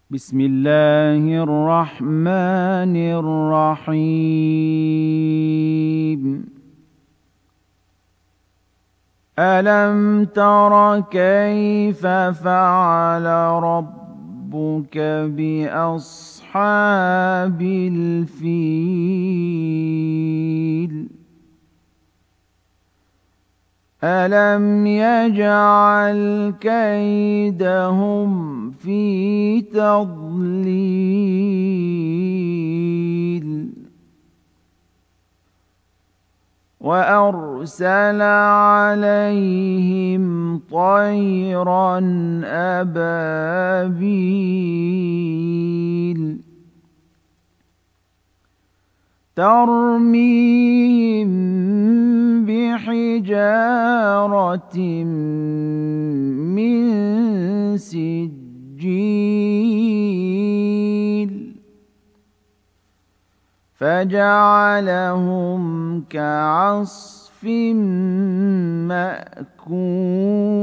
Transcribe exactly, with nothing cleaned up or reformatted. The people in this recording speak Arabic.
بسم الله الرحمن الرحيم. ألم تر كيف فعل ربك بأصحاب الفيل؟ ألم يجعل كيدهم في تضليل وأرسل عليهم طيرا أبابيل ترميهم بحجارة من سجيل فجعلهم كعصف مأكول.